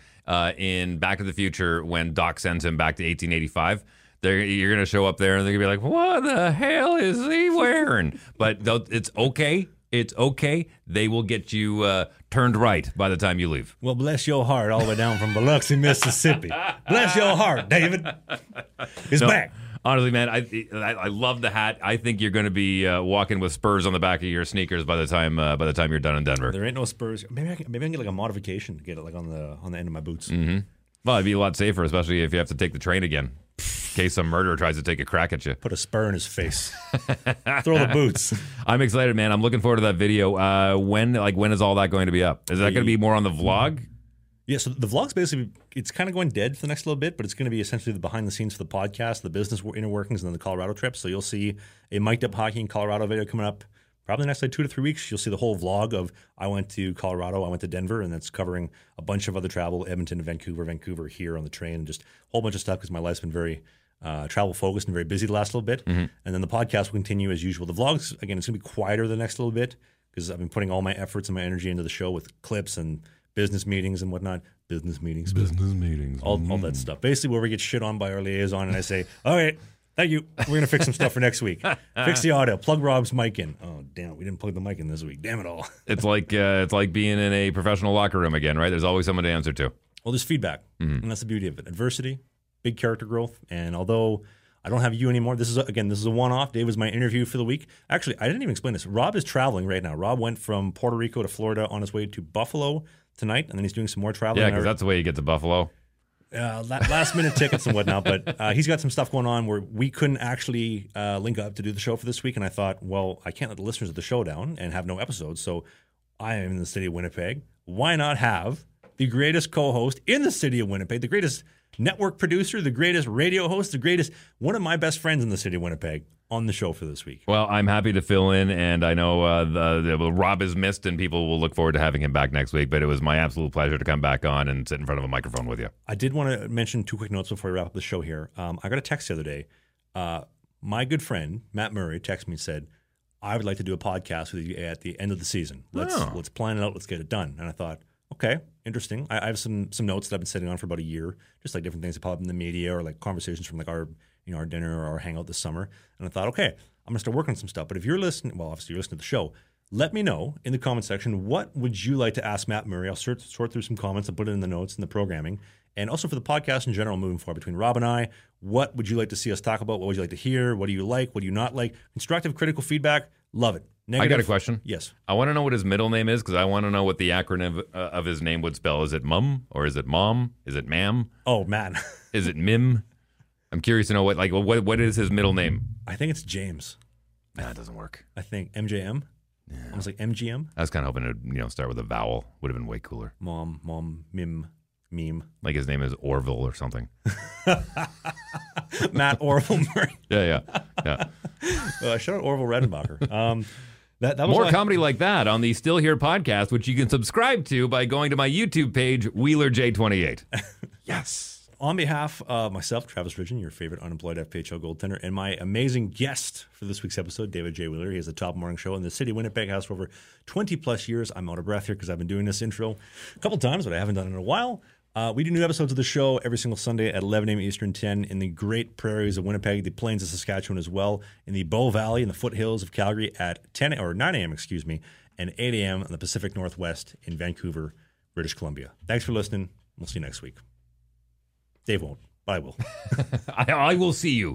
in Back to the Future when Doc sends him back to 1885. You're gonna show up there and they're gonna be like, "What the hell is he wearing?" But it's okay. It's okay. They will get you turned right by the time you leave. Well, bless your heart, all the way down from Biloxi, Mississippi. Bless your heart, David. It's back. Honestly, man, I love the hat. I think you're going to be walking with spurs on the back of your sneakers by the time you're done in Denver. There ain't no spurs. Maybe I can get like a modification to get it like on the end of my boots. Mm-hmm. Well, it'd be a lot safer, especially if you have to take the train again, in case some murderer tries to take a crack at you. Put a spur in his face. Throw the boots. I'm excited, man. I'm looking forward to that video. When is all that going to be up? Is that going to be more on the vlog? Yeah, so the vlog's basically, it's kind of going dead for the next little bit, but it's going to be essentially the behind the scenes for the podcast, the business inner workings, and then the Colorado trip. So you'll see a mic'd up hockey in Colorado video coming up probably the next 2 to 3 weeks. You'll see the whole vlog of I went to Colorado, I went to Denver, and that's covering a bunch of other travel, Edmonton to Vancouver here on the train, and just a whole bunch of stuff because my life's been very travel focused and very busy the last little bit. Mm-hmm. And then the podcast will continue as usual. The vlogs, again, it's going to be quieter the next little bit because I've been putting all my efforts and my energy into the show with clips and business meetings and whatnot. Business meetings. All that stuff. Basically where we get shit on by our liaison and I say, all right, thank you. We're going to fix some stuff for next week. Fix the audio. Plug Rob's mic in. Oh, damn. We didn't plug the mic in this week. Damn it all. It's like being in a professional locker room again, right? There's always someone to answer to. Well, there's feedback. Mm-hmm. And that's the beauty of it. Adversity, big character growth. And although I don't have you anymore, this is a one-off. Dave was my interview for the week. Actually, I didn't even explain this. Rob is traveling right now. Rob went from Puerto Rico to Florida on his way to Buffalo tonight, and then he's doing some more traveling. Yeah, because that's the way you get to Buffalo. Last-minute tickets and whatnot, but he's got some stuff going on where we couldn't actually link up to do the show for this week, and I thought, well, I can't let the listeners of the show down and have no episodes, so I am in the city of Winnipeg. Why not have the greatest co-host in the city of Winnipeg, the greatest network producer, the greatest radio host, one of my best friends in the city of Winnipeg on the show for this week? Well, I'm happy to fill in, and I know Rob is missed, and people will look forward to having him back next week, but it was my absolute pleasure to come back on and sit in front of a microphone with you. I did want to mention 2 quick notes before we wrap up the show here. I got a text the other day. My good friend, Matt Murray, texted me and said, I would like to do a podcast with you at the end of the season. Let's plan it out. Let's get it done. And I thought, okay, interesting. I have some notes that I've been sitting on for about a year, just like different things that pop up in the media or like conversations from like our dinner or our hangout this summer. And I thought, okay, I'm going to start working on some stuff. But if you're listening, well, obviously you're listening to the show, let me know in the comment section, what would you like to ask Matt Murray? I'll sort through some comments and put it in the notes and the programming. And also for the podcast in general moving forward between Rob and I, what would you like to see us talk about? What would you like to hear? What do you like? What do you not like? Constructive, critical feedback, love it. Negative, I got a question. Yes. I want to know what his middle name is because I want to know what the acronym of his name would spell. Is it Mum or is it Mom? Is it Ma'am? Oh, man. Is it Mim? I'm curious to know what is his middle name? I think it's James. Nah, it doesn't work. I think MJM. Yeah. Almost like MGM. I was kind of hoping to start with a vowel. Would have been way cooler. Mom, Mim, Meme. Like his name is Orville or something. Matt Orville Murray. Yeah. Shout out Orville Redenbacher. That was more comedy like that on the Still Here podcast, which you can subscribe to by going to my YouTube page, WheelerJ28. Yes. On behalf of myself, Travis Ridgen, your favorite unemployed FPHL goaltender, and my amazing guest for this week's episode, David J. Wheeler. He has the top morning show in the city of Winnipeg, has for over 20 plus years. I'm out of breath here because I've been doing this intro a couple times, but I haven't done it in a while. We do new episodes of the show every single Sunday at 11 a.m. Eastern, 10 in the great prairies of Winnipeg, the plains of Saskatchewan as well, in the Bow Valley and the foothills of Calgary at 9 a.m., and 8 a.m. in the Pacific Northwest in Vancouver, British Columbia. Thanks for listening. We'll see you next week. Dave won't, but I will. I will see you.